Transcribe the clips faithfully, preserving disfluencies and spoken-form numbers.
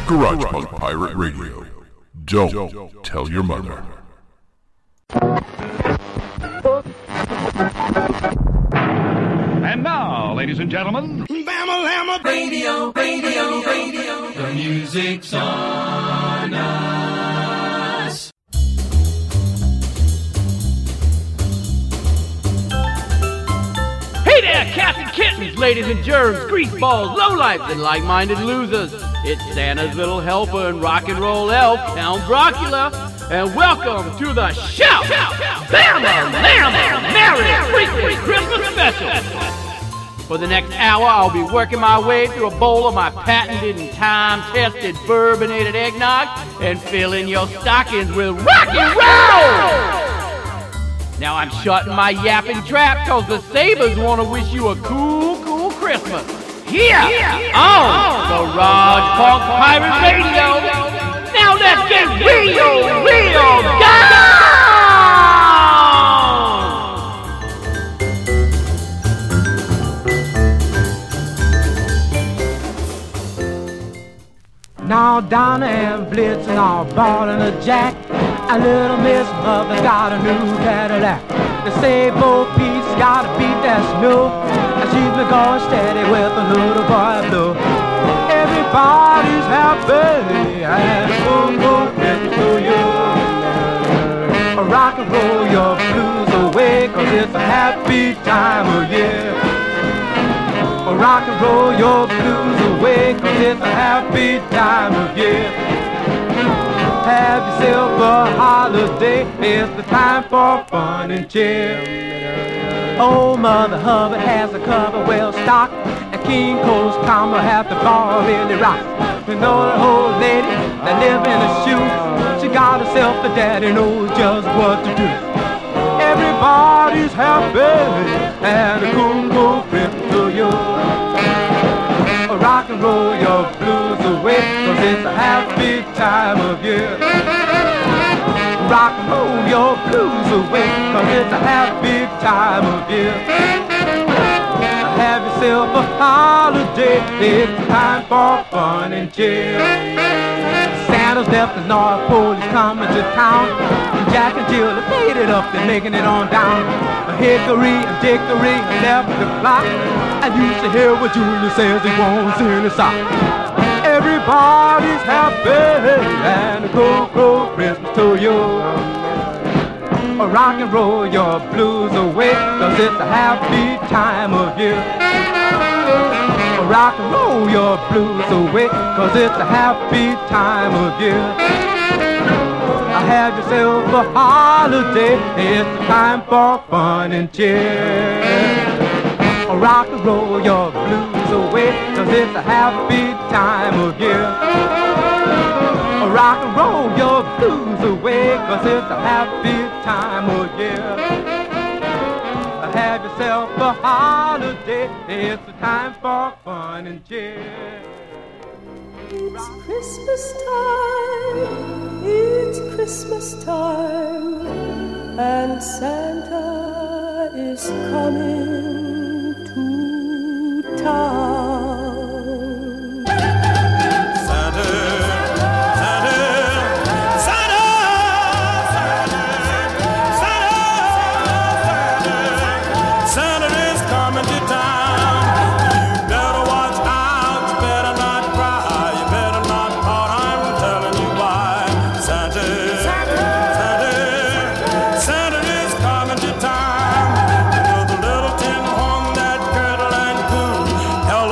Garage Punk Pirate Radio. Don't tell your mother. And now, ladies and gentlemen, Bama Radio, radio, radio. The music's on us. Hey there, cats and kittens, ladies and germs, greaseballs, lowlifes, and like-minded losers. It's Santa's little helper and rock and roll elf, Count Brocula, and welcome to the show! Bama Llama Merry Freaking Christmas Special! For the next hour, I'll be working my way through a bowl of my patented and time-tested bourbonated eggnog and filling your stockings with rock and roll! Now I'm shutting my yapping trap cause the Sabres want to wish you a cool, cool Christmas. Here on the Garage Punk Pirate Radio. Now let's get real, real down! Now Donna and Blitz and all ballin' a jack. And little Miss Mother got a new Cadillac. They say Bo Pete's gotta beat that snow. And she's been going steady with a little boy blue. Everybody's happy and boom boom to you. Rock and roll your blues away, cause it's a happy time of year. Rock and roll your blues away, cause it's a happy time of year. Have yourself a holiday, it's the time for fun and cheer. Old Mother Hubbard has a cupboard well stocked, and King Cole's comma have the bar really rock. You know the old lady that live in a shoe, she got herself a daddy, knows just what to do. Everybody's happy and a cool cool trip to you. Rock and roll your blues away, cause it's a happy time of year. Rock and roll your blues away, cause it's a happy time of year. Have yourself a holiday, it's time for fun and cheer. Santa's left the North Pole, he's coming to town. And Jack and Jill have made it up, they're making it on down. Hickory and Dickory left the clock. I used to hear what Julius says he wants in his sock. Everybody's happy and a cool, cool Christmas to you. Rock and roll your blues away, cause it's a happy time of year. Rock and roll your blues away, cause it's a happy time of year. Have yourself a holiday, it's time for fun and cheer. Rock and roll your blues away, cause it's a happy time of year. Rock and roll your blues away, cause it's a happy time of year. Have yourself a holiday, it's a time for fun and cheer. It's Christmas time, it's Christmas time, and Santa is coming to town. Santa, Santa, Santa, Santa, Santa, Santa is coming to town. You better watch out, you better not cry, you better not pout, I'm telling you why. Santa, Santa, Santa, Santa is coming to town. With a little tin horn, that kettle and coon, hell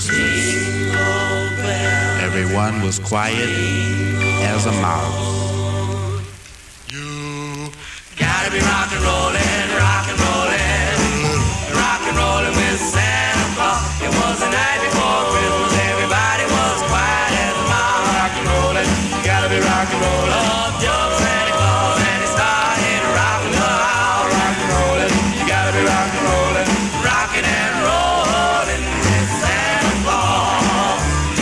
Christmas. Everyone was quiet as a mouse. You gotta be rock and rollin', rock and rollin', rock and rollin' with Santa Claus. It was the night before Christmas, everybody was quiet as a mouse. Rock and rollin', you gotta be rock and rollin'. Up jumped Santa Claus and he started rockin' the house. Rock and rollin', you gotta be rock and rollin', rockin' and rollin' with Santa Claus.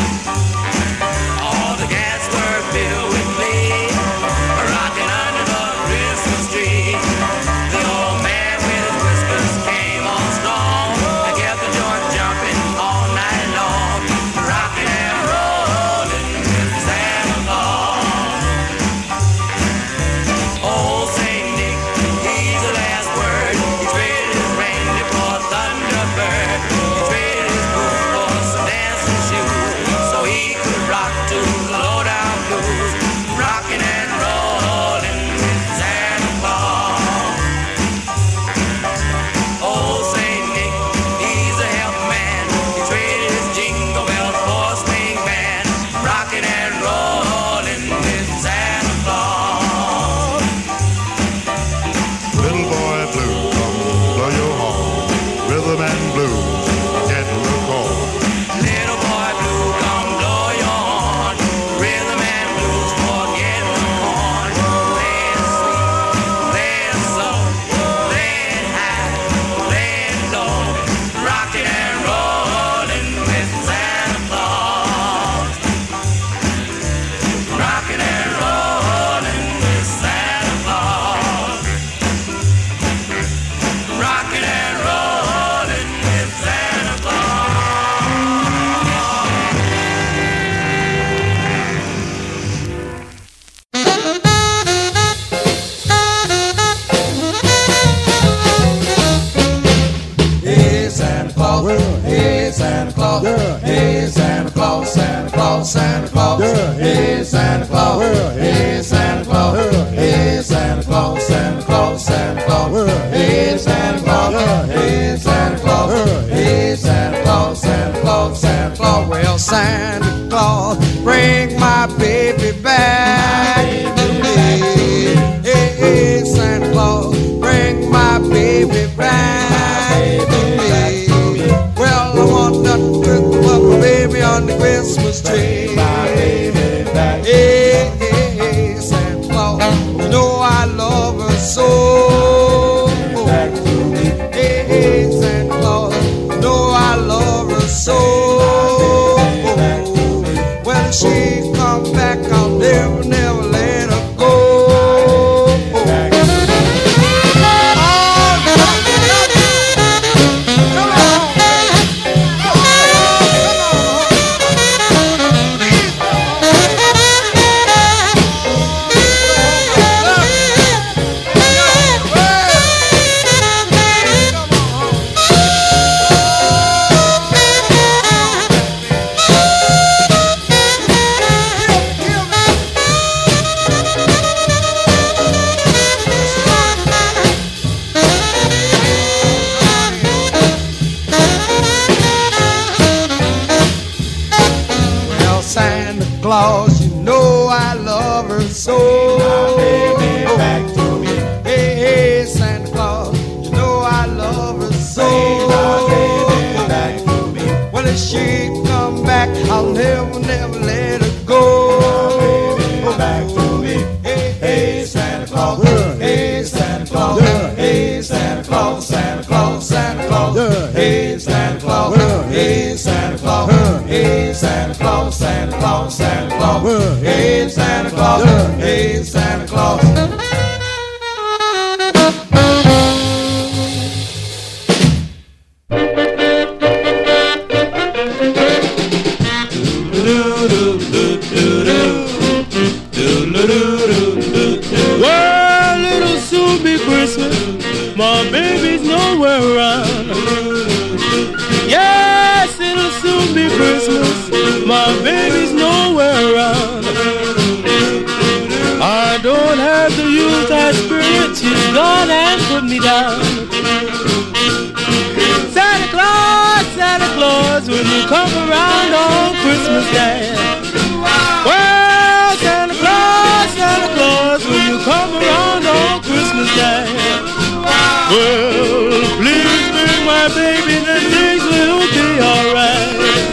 All the gas were filled with glee, rockin' under the Christmas tree. The old man with his whiskers came on strong and kept the joint jumping all night long, rockin' and rollin' with Santa Claus. Old Saint Nick, he's the last word. He traded his reindeer for a Thunderbird. He traded his boots for some dancing shoes so he could rock to the low-down blues, rockin' and rollin' with Santa Claus. Old Saint Nick, he's a help man. He traded his jingle bells for a swing band, rockin' and rollin' with Santa Claus. Little boy blue, come blow your horn. Rhythm and blues, get the call. Little boy blue, come blow your horn. Rhythm and blues, forget the corn. Play it sweet, play it slow, play it high, play it low, rockin' and rollin' with Santa Claus. Rockin' and rollin' with Santa Claus. Rockin' and rollin' with Santa Claus. Hey Santa Claus, hey Santa Claus, hey Santa Claus, Santa Claus, Santa Claus, hey Santa Claus, hey Santa Claus, hey Santa Claus, Santa Claus, Santa Claus, hey Santa Claus, hey Santa Claus, hey Santa Claus, Santa Claus, Santa Claus. Well, Santa Claus, bring my baby back to me. Hey, hey, Santa Claus, bring my baby back to me. Well, I want nothing but my baby on the Christmas tree. Hey, hey, hey, Santa Claus, you know I love her so. Hey, hey, Santa Claus, you know I love her so. When she come back, I'll never, never let her go. Well, Santa Claus, you know I love her so. My baby back to me. Hey, hey, Santa Claus, you know I love her so. My baby back to me. Well, if she come back, I'll never, never let her go. My baby back to me. Hey, hey, Santa Claus, hey, Santa Claus, hey, Santa Claus, Santa Claus, Santa Claus, hey, Santa Claus, hey, Santa Claus, hey, Santa Claus, Santa Claus, Santa Claus, hey, Santa Claus, hey, Santa Claus. Well, it'll soon be Christmas. My baby's nowhere around. Yes, it'll soon be Christmas. My baby's nowhere around. I don't have to use that spirit. She's gone and put me down. Santa Claus, Santa Claus, will you come around on Christmas Day? Well, Santa Claus, Santa Claus, will you come around on Christmas Day? Well, please bring my baby, then things will be alright.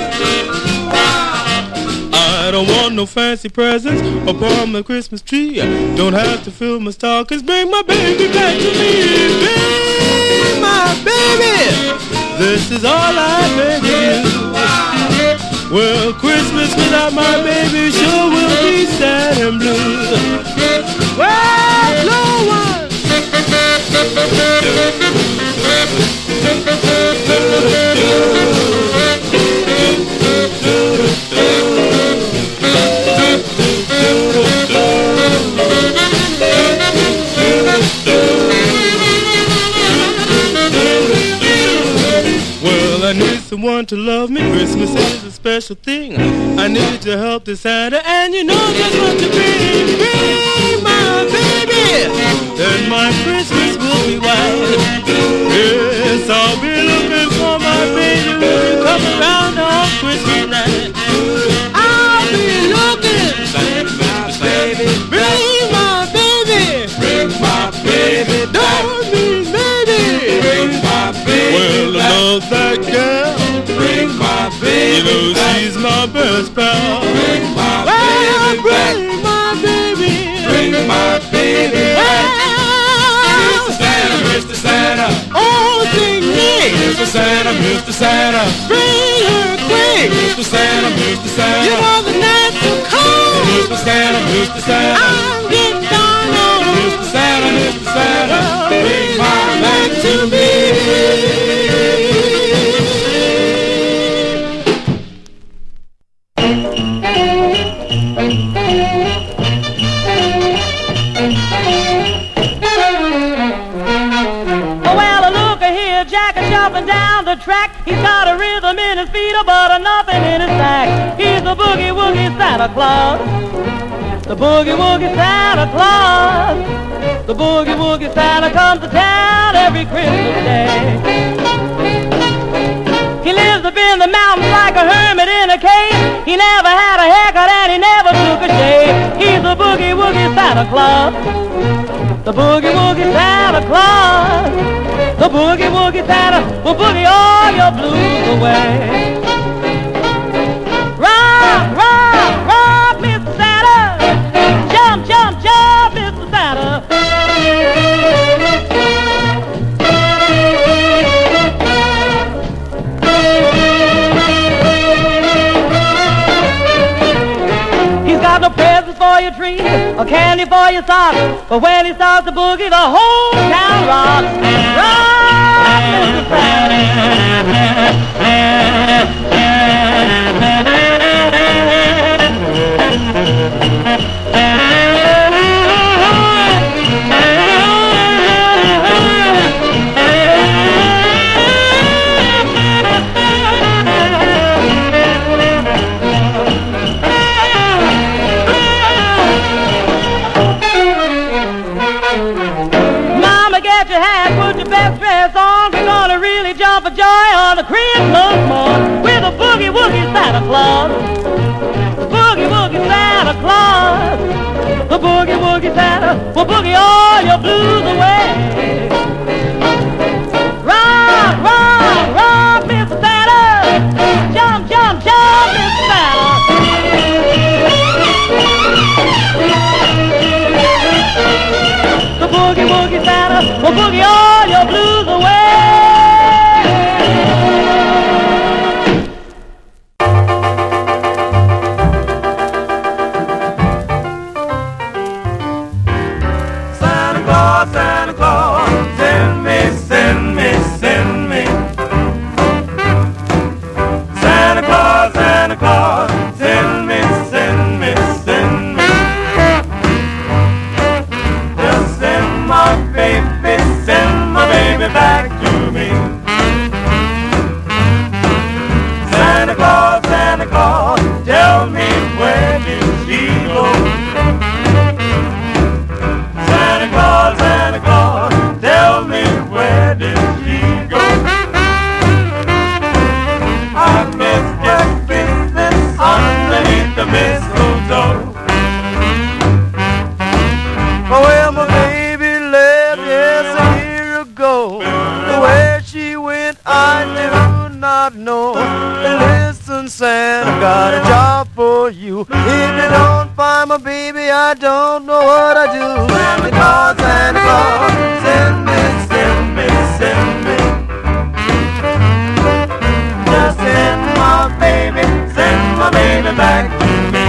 I don't want no fancy presents upon my Christmas tree. Don't have to fill my stockings. Bring my baby back to me. Bring my baby. This is all I beg of you. Well, Christmas without my baby sure will be sad and blue. Well, no one. Well, I need someone to love me. Christmas is a special thing. I need to help the Santa, and you know just what to bring. Bring my baby, then my Christmas will be white. Yes, I'll be looking for my baby when you come around on Christmas night. I'll be looking for my baby. Bring my baby. Bring my baby. Don't be maybe. Bring my baby. Well, I love that girl. Bring my baby. You know she's my best pal. Bring my well, baby. Bring my baby. Bring my baby. Well, Mister Santa, Mister Santa. Oh, sing me. Mister Santa, Mister Santa. Bring her quick. Mister Santa, Mister Santa. You know the night's so cold. Mister Santa, Mister Santa. I'm getting down on it. Mister Santa, Mister Santa. Bring my back to me. Jumping down the track, he's got a rhythm in his feet, but nothing in his sack. He's the boogie woogie Santa Claus, the boogie woogie Santa Claus. The boogie woogie Santa comes to town every Christmas day. He lives up in the mountains like a hermit in a cave. He never had a haircut and he never took a shave. He's the boogie woogie Santa Claus, the boogie woogie Santa Claus. The boogie woogie Santa will boogie all your blues away. Rock, rock, rock, Mister Santa. Jump, jump, jump, Mister Santa. He's got no presents for your tree or candy for your socks, but when he starts to boogie, the whole town rocks. Rock, Mister Santa. For joy on the Christmas morn with a boogie woogie Santa Claus, the boogie woogie Santa Claus, the boogie woogie Santa will boogie all your blues away. Rock, rock, rock, Mister Santa, jump, jump, jump, Mister Santa. The boogie woogie Santa will boogie all your blues away. Santa Claus, send me, send me, send me. Santa Claus, Santa Claus, send me, send me, send me. Just send my baby, send got a job for you. If you don't find my baby, I don't know what I do. Santa Claus, Santa Claus, send me, send me, send me. Just send my baby, send my baby back to me.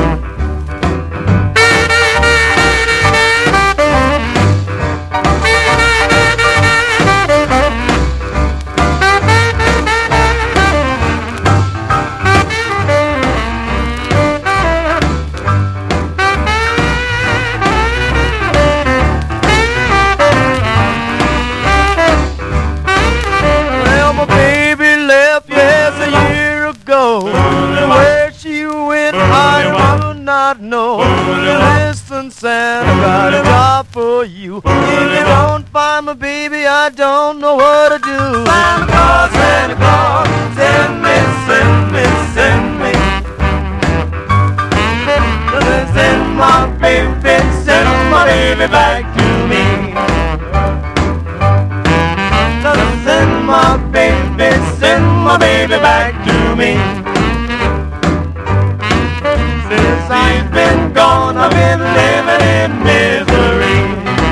Where she went, I do not know. Listen, Santa, got a job for you. If you don't find my baby, I don't know what to do. Santa Claus, Santa Claus, send me, send me, send me. Send my baby, send my baby back to me. Send my baby, send my baby back to me. Since I've been gone, I've been living in misery.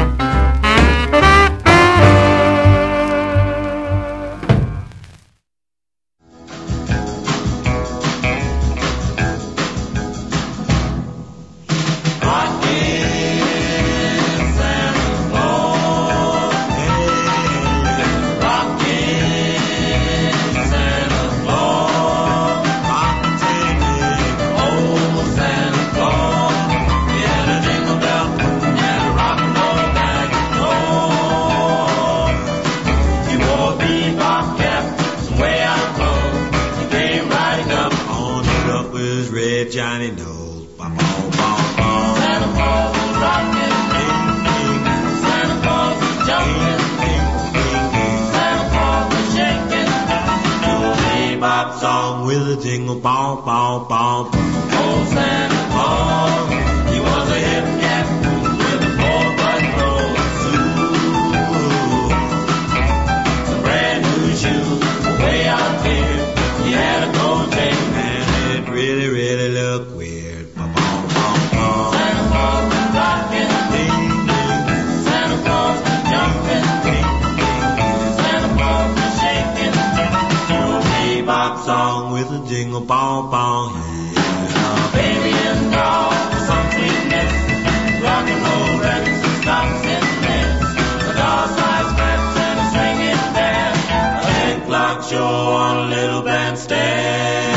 Johnny knows. Bum, bum, bum, bum. Santa Claus is rocking. Ding, ding. Santa Claus is jumping. Ding, ding, ding. Santa Claus is shaking. Do a bebop song with a jingle bong, bong, bong. Oh, Santa Claus, he was a hip cat with a four-button roll suit. Some brand new shoes way out there. He had a gold chain and it really, really looked weird. Bum, bum, bum, bum. Santa Claus is rocking. Ding, ding. Santa Claus is jumping. Ding, ding. Santa Claus is shaking. Do a bebop song with a jingle bong, bong. Yeah. Baby and doll, some sweetness. Rock and roll records and stops and dance. A doll-sized scraps and a stringing band. A leg clock show on a little bandstand.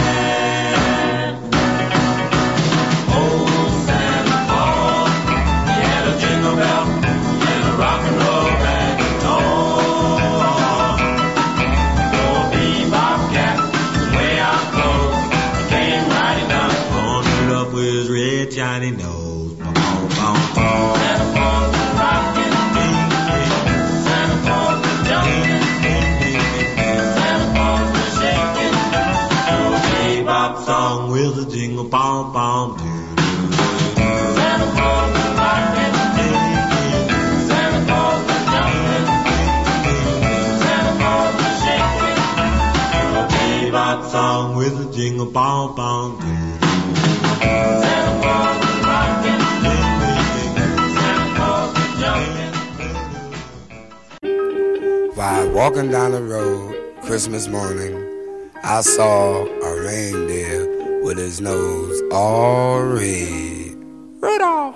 Johnny knows. Bum, bum, bum, bum. Santa Claus is rocking. Ding, ding. Santa Claus is jumping. Ding, ding, ding. Santa Claus is shaking. Do a bebop song with a jingle bong, bong, do. Santa Claus is rocking. Ding, ding. Santa Claus is jumping. Ding, ding. Santa Claus is shaking. Do a bebop song with a jingle bong, bong, do. Santa Claus is rocking. Santa Claus is jumping. While walking down the road Christmas morning, I saw a reindeer with his nose all red. Rudolph!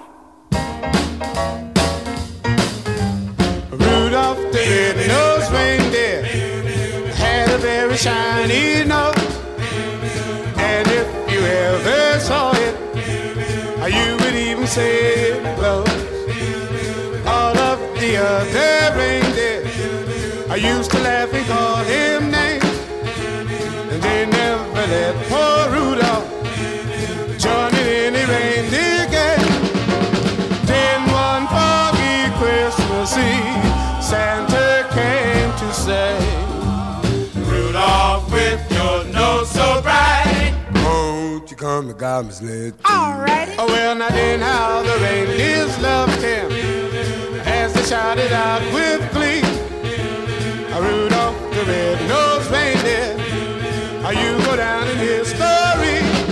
Rudolph the red-nosed reindeer had a very shiny nose. And if you ever saw it, you would even say it glows. All of the other reindeers I used to laugh and call him names, and they never let poor Rudolph join in any reindeer game. Then one foggy Christmas Eve, Santa came to say, Rudolph, with your nose so bright, won't you come to God's lid? Alrighty. Oh, well, now then how the reindeers loved him as they shouted out with glee, Rudolph the red-nosed reindeer, you go down in history.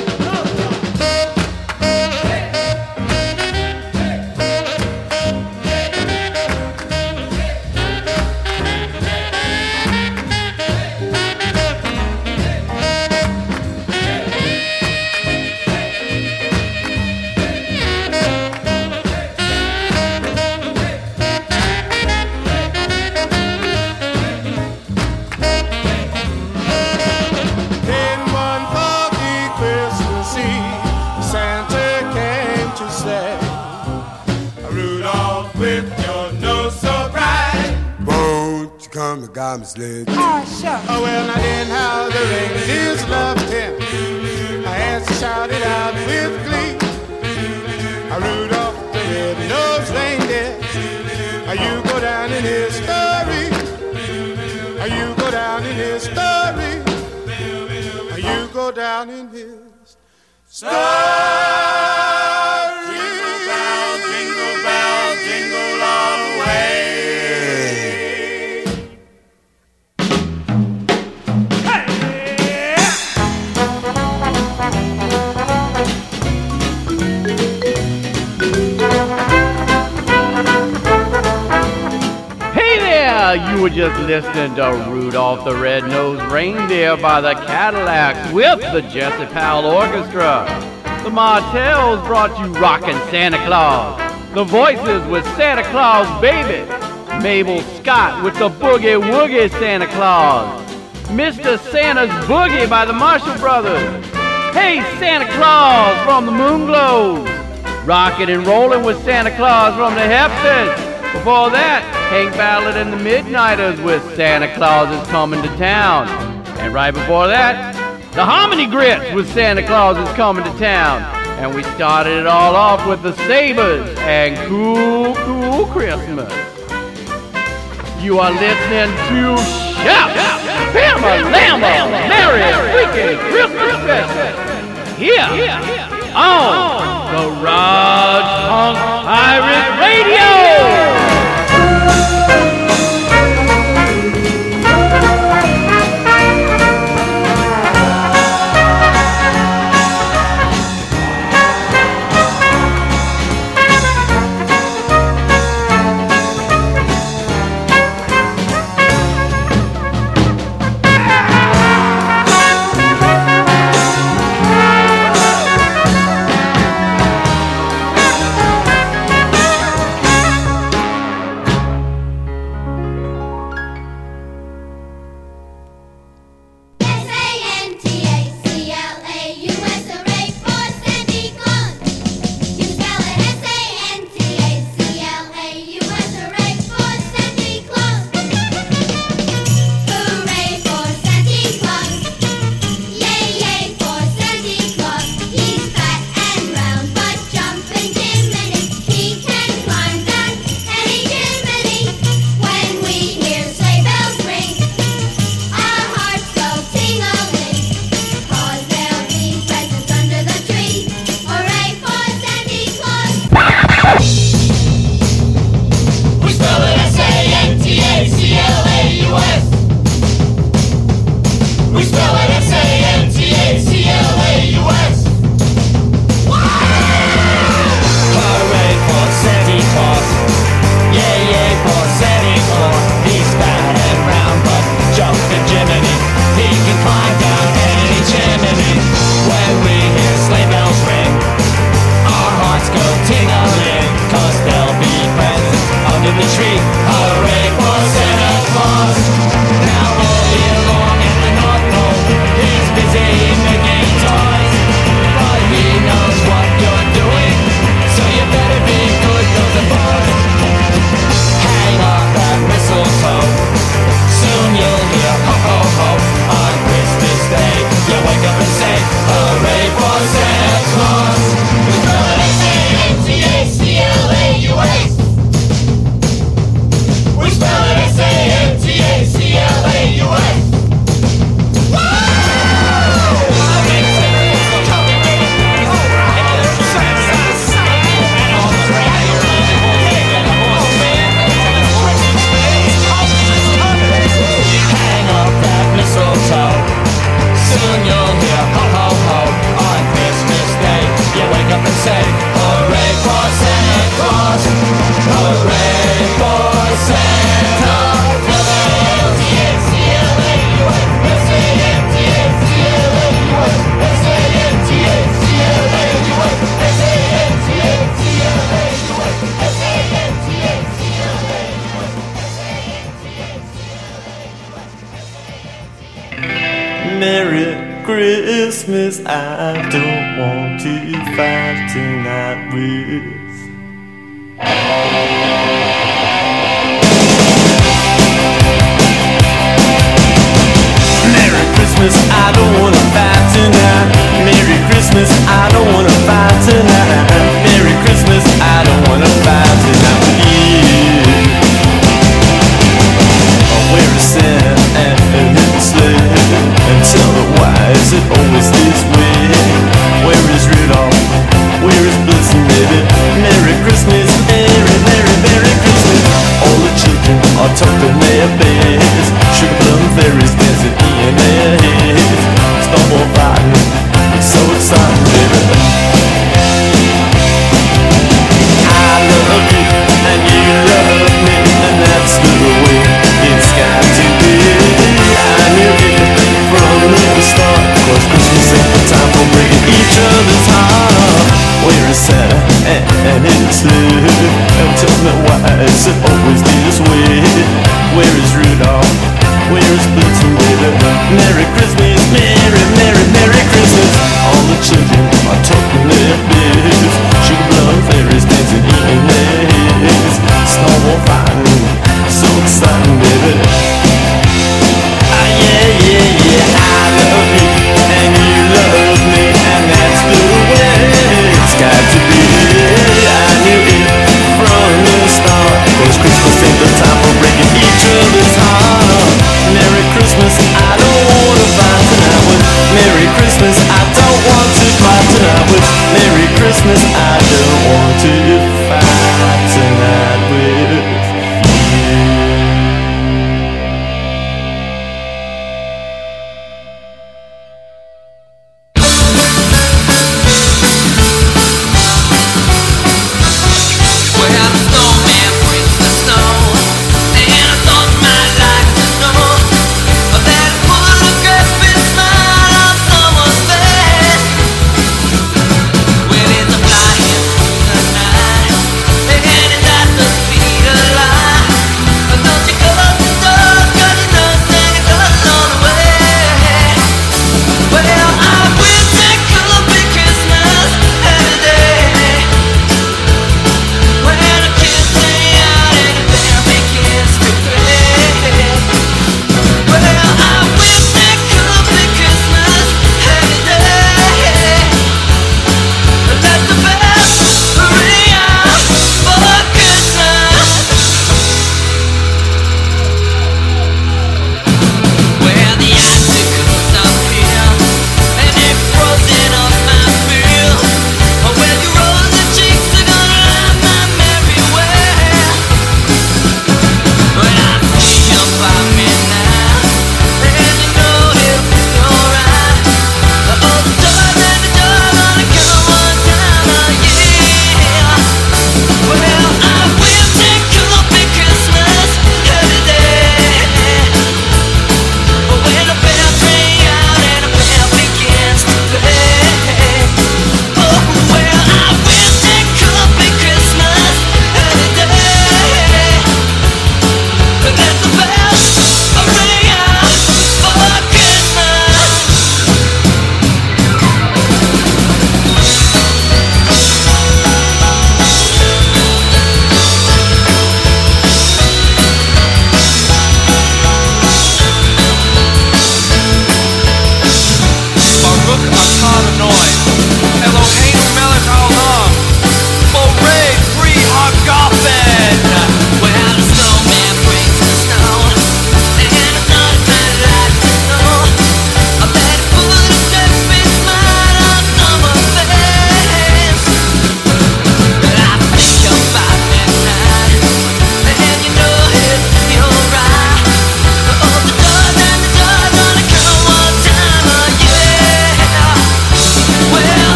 forgot my sledge. Ah, shucks. Oh, well, now then how the reindeers loved him. As he shouted out with glee, Rudolph the red-nosed reindeer, you go down in history. You go down in history. You go down in his story. Jingle bell, jingle bell, jingle all the way. You were just listening to Rudolph the Red-Nosed Reindeer by the Cadillacs with the Jesse Powell Orchestra. The Martells brought you Rockin' Santa Claus. The Voices with Santa Claus Baby. Mabel Scott with the Boogie Woogie Santa Claus. Mister Santa's Boogie by the Marshall Brothers. Hey Santa Claus from the Moonglows. Rockin' and Rollin' with Santa Claus from the Hepsters. Before that, Hank Ballard and the Midnighters with Santa Claus is Coming to Town. And right before that, the Harmony Grits with Santa Claus is Coming to Town. And we started it all off with the Sabres and Cool, Cool Christmas. You are listening to Shout! Bama Lama! Merry freaking Christmas Fest! Here on the Rod Punk Pirate Radio! Merry Christmas, I don't want to fight tonight with. Christmas, I don't wanna fight tonight. Merry Christmas, I don't wanna fight tonight. Merry Christmas, I don't wanna fight tonight with you. Where is Santa and his sled? And tell me why is it always this way? Where is Rudolph? Where is Blitzen, baby? Merry Christmas, Merry, Merry, Merry Christmas. All the children are tucked in their beds. Sugar plum fairies dancing in their heads. Snowball fighting, it's so exciting, baby. I love you and you love me, and that's the way it's got to be. I knew it from the start, 'cause Christmas ain't the time for breaking each other's heart. Where is Santa and, and his sled? And tell me why is it always this way? Where is Rudolph? Where is Blitzen, baby? Merry Christmas, Merry, Merry, Merry Christmas. All the children are talking their beds. Sugar plum fairies dancing in their heads. Snowball fighting, so exciting, baby. Ah, yeah, yeah, yeah, I love you and you love me, and that's the way it's got to be. I knew it from the start, 'cause Christmas ain't the time for breaking each other's heart. Merry Christmas, I don't wanna fight tonight with. Merry Christmas, I don't want to fight tonight with. Merry Christmas, I don't want to fight tonight with you. Well, it's a flying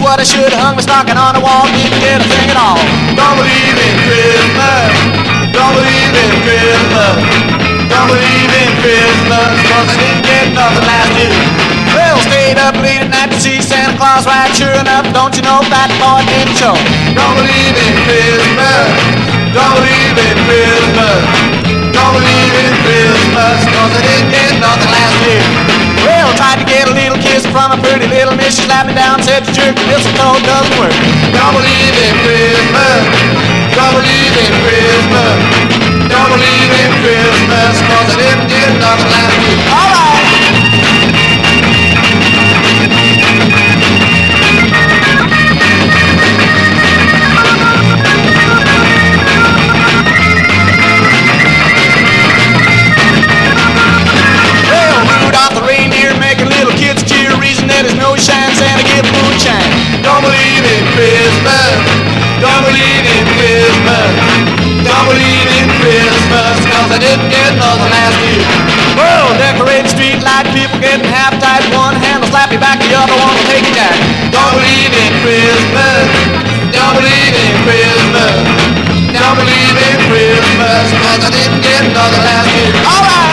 what I should have hung my stocking on the wall. Didn't get a thing at all. Don't believe in Christmas. Don't believe in Christmas. Don't believe in Christmas, cause I didn't get nothing last year. Well, stayed up late at night to see Santa Claus ride. Sure enough, don't you know that boy didn't show. Don't believe in Christmas. Don't believe in Christmas. Don't believe in Christmas, cause I didn't get nothing last year. Well, tried to get a little kiss from a pretty little miss. She slapped me down, said the jerk mistletoe doesn't work. Don't believe in Christmas. Don't believe in Christmas. Don't believe in Christmas, cause I didn't get nothing last year. All right. Well, Rudolph the reindeer making little kids cheer. Reason that his nose shines, Santa give moonshine. Don't believe in Christmas. Don't believe in Christmas. Don't believe in Christmas, cause I didn't get nothing last year. Well, decorated street light, people getting half tight. One hand will slap you back, the other one will take you down. Don't believe in Christmas. Don't believe in Christmas. Don't believe in Christmas, cause I didn't get nothing last year. All right.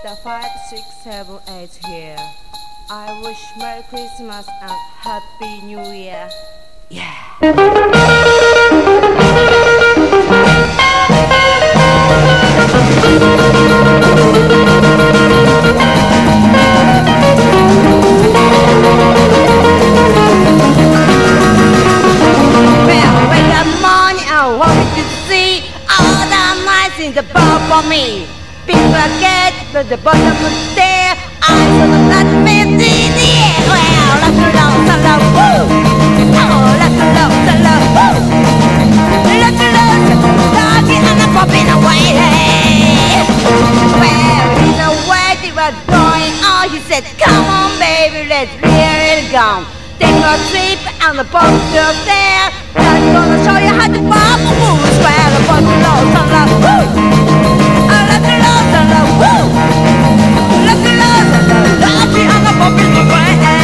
the five, six, seven, eight here. I wish Merry Christmas and Happy New Year. Well, wake up morning, I want to see all the mice in the bar for me. People get to the bottom of the stair. I saw the blood mist in the air. Well, let's go, let's go, woo! Oh, let's go, let's go, woo! Let's go, let's go, doggy and I'm popping away. Well, in a way they were going on. He said, come on, baby, let's hear it go. Take a trip on the boat there. I'm gonna show you how to pop a moose. Well, the boat low, so low, woo! Oh, let the low, so low, woo! Let the low, so low, doggy and I'm popping away.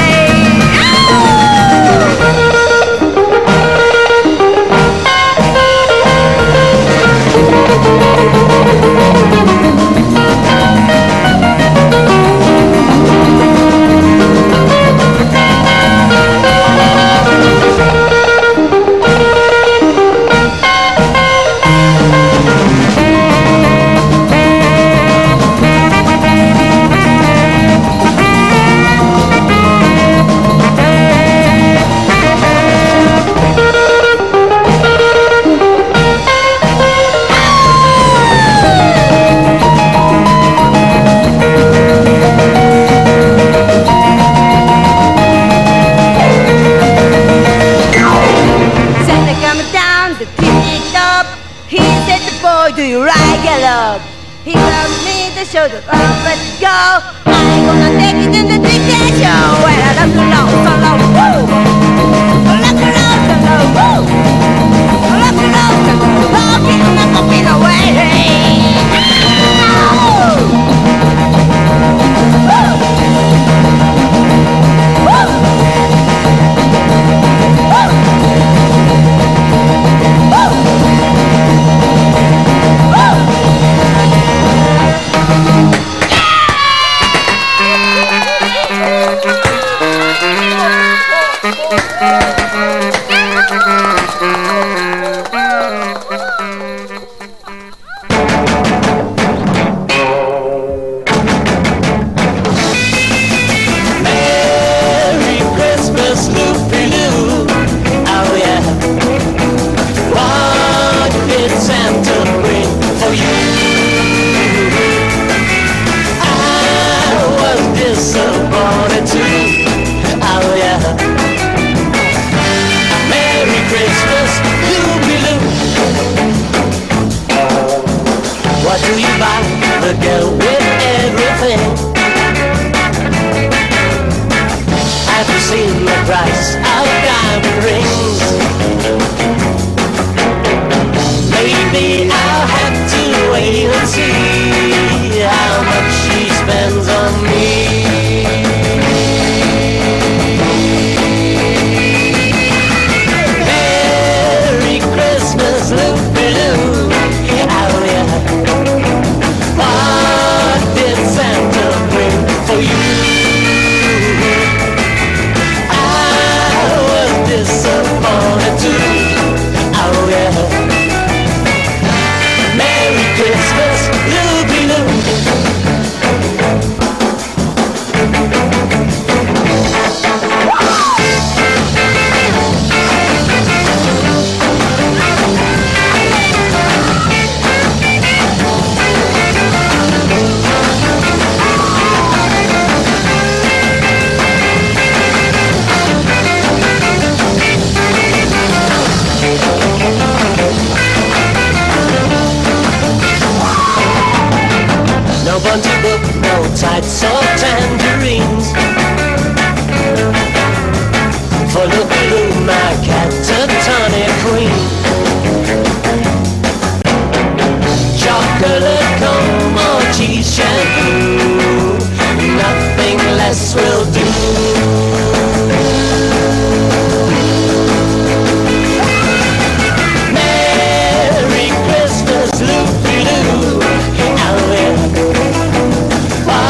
Do you like it up? He tells me to show the love, let's go. I'm gonna take it in the ticket show. Well, I love the low, so low, woo! I love the low, so low, woo! I love the low, so low, walking on the popping away. Why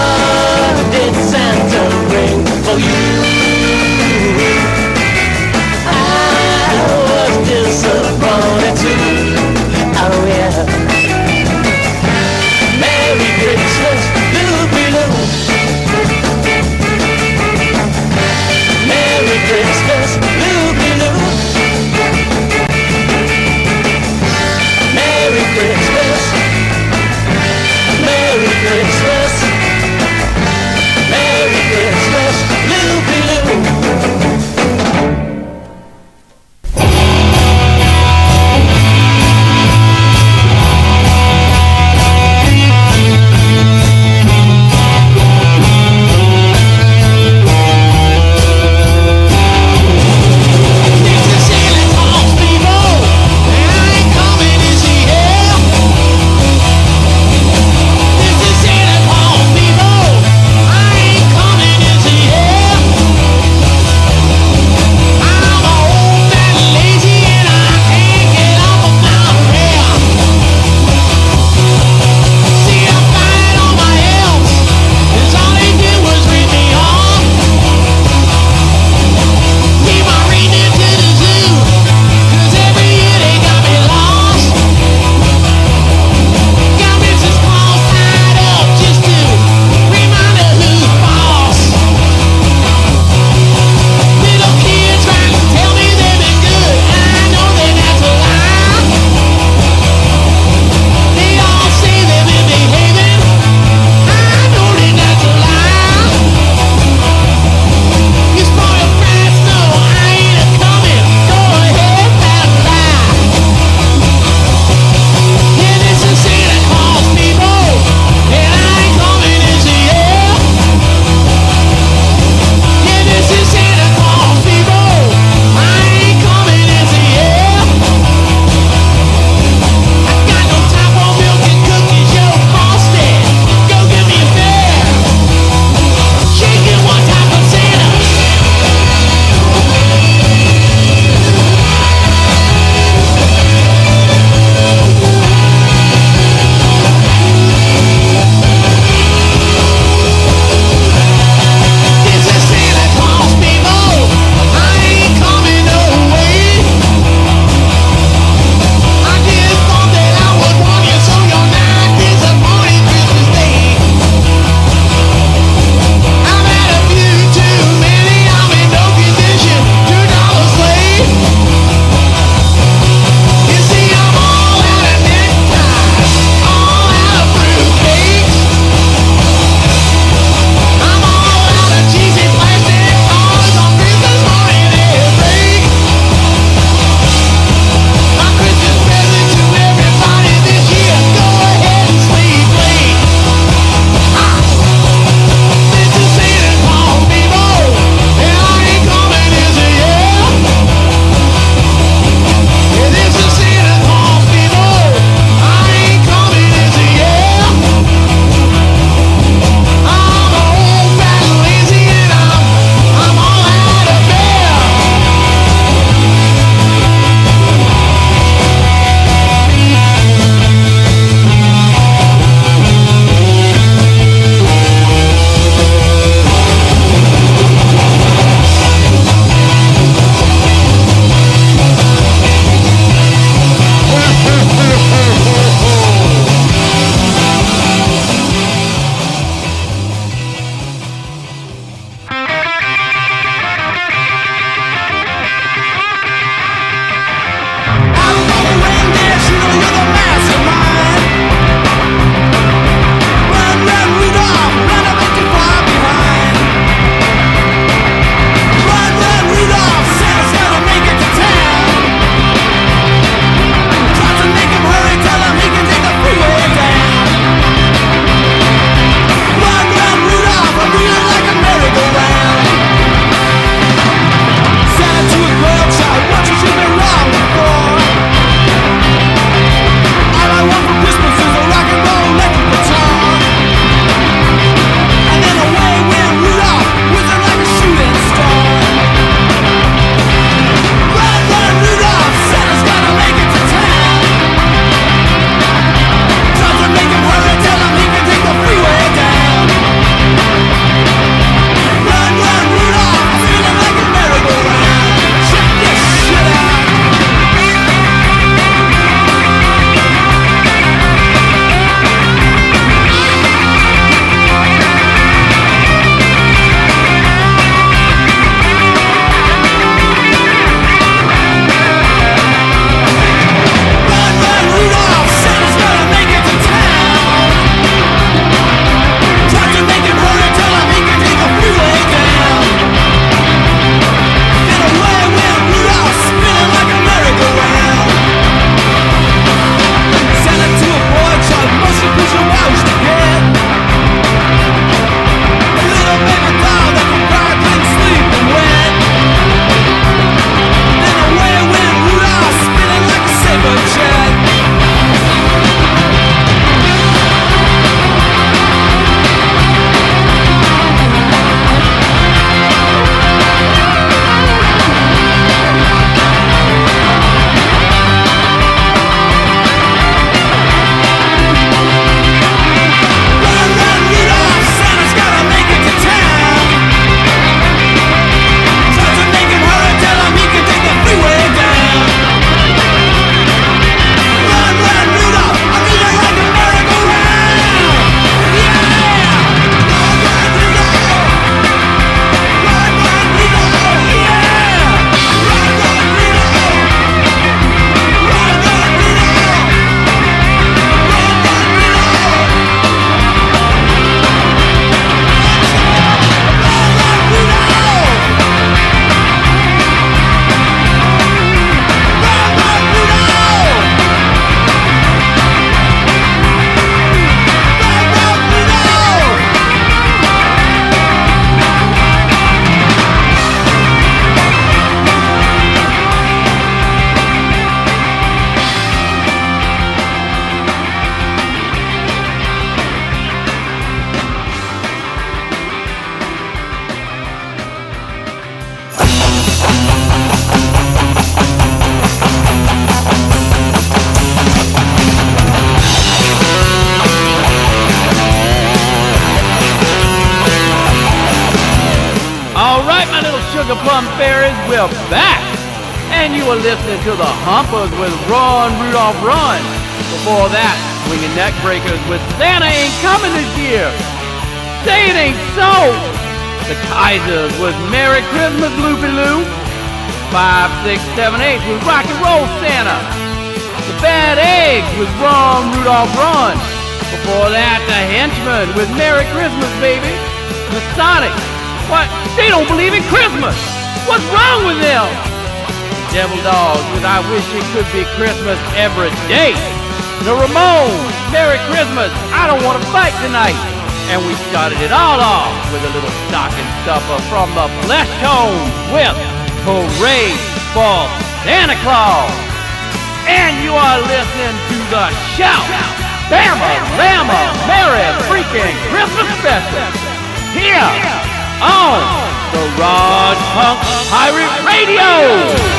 we're back. And you were listening to the Humpers with Run, Rudolph, Run. Before that, Swinging Neck Breakers with Santa Ain't Coming This Year. Say It Ain't So. The Kaisers with Merry Christmas, Loopy Loo. Five, six, seven, eight with Rock and Roll Santa. The Bad Eggs with Run, Rudolph, Run. Before that, the Henchmen with Merry Christmas, Baby. The Sonics. What? They don't believe in Christmas. What's wrong with them? Devil Dogs with I Wish It Could Be Christmas Every Day. The Ramones, Merry Christmas, I Don't Want to Fight Tonight. And we started it all off with a little stocking stuffer from the Flesh Tones with Parade for Santa Claus. And you are listening to the Shout Bama Llama Merry Freaking Christmas Special here on the Rod Punk Pirate Radio.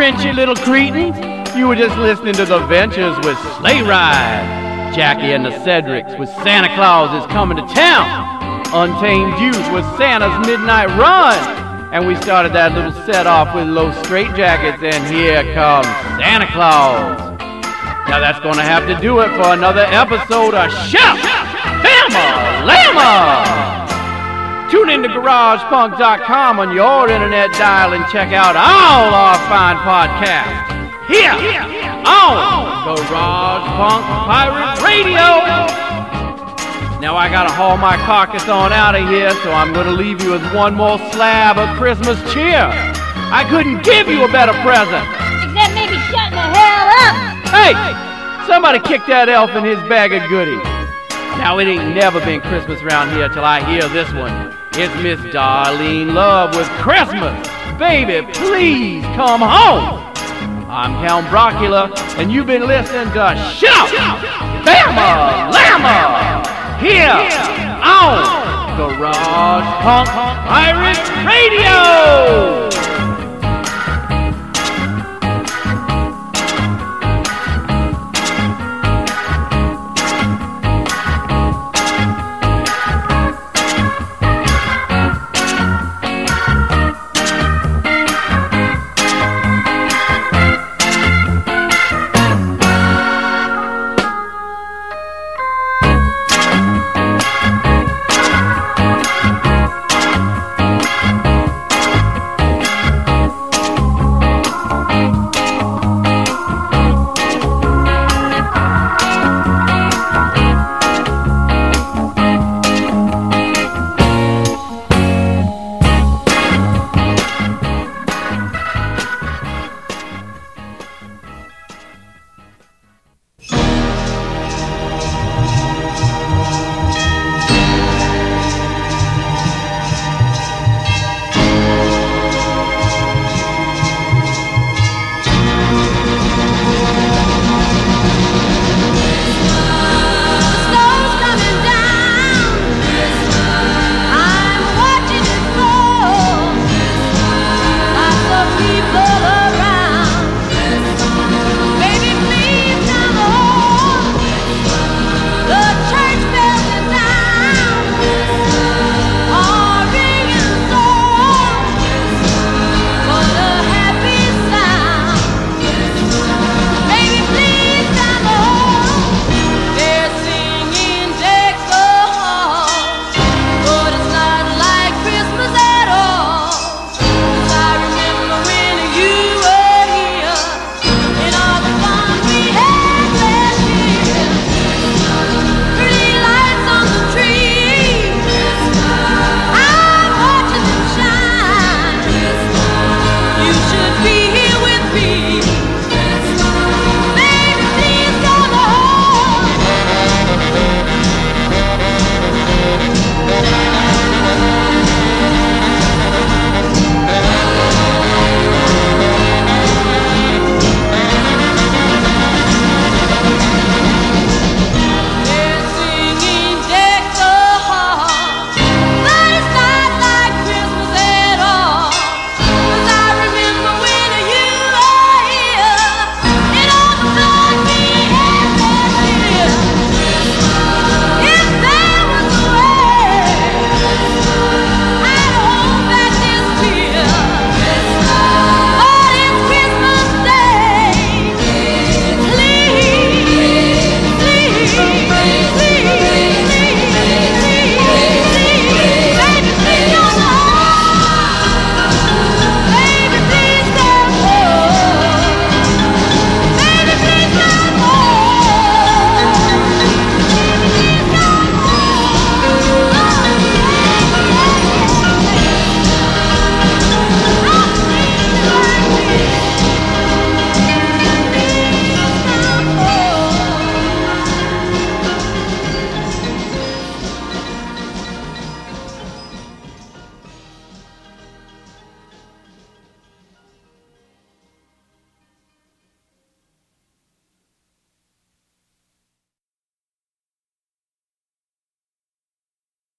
French, you little cretins. You were just listening to The Ventures with Sleigh Ride. Jackie and the Cedrics with Santa Claus is Coming to Town. Untamed Youth with Santa's Midnight Run. And we started that little set off with Los Straitjackets, and here comes Santa Claus. Now that's going to have to do it for another episode of Shout! Bama! Llama! Tune in to garage punk dot com on your internet dial and check out all our fine podcasts here on Garage Punk Pirate Radio. Now I gotta haul my carcass on out of here, so I'm gonna leave you with one more slab of Christmas cheer. I couldn't give you a better present. Except maybe shut the hell up. Hey, somebody kick that elf in his bag of goodies. Now it ain't never been Christmas around here till I hear this one. It's Miss Darlene Love with Christmas. Baby, please come home. I'm Count Brocula, and you've been listening to Shout! Bama! Llama! Here on Garage Punk Pirate Radio!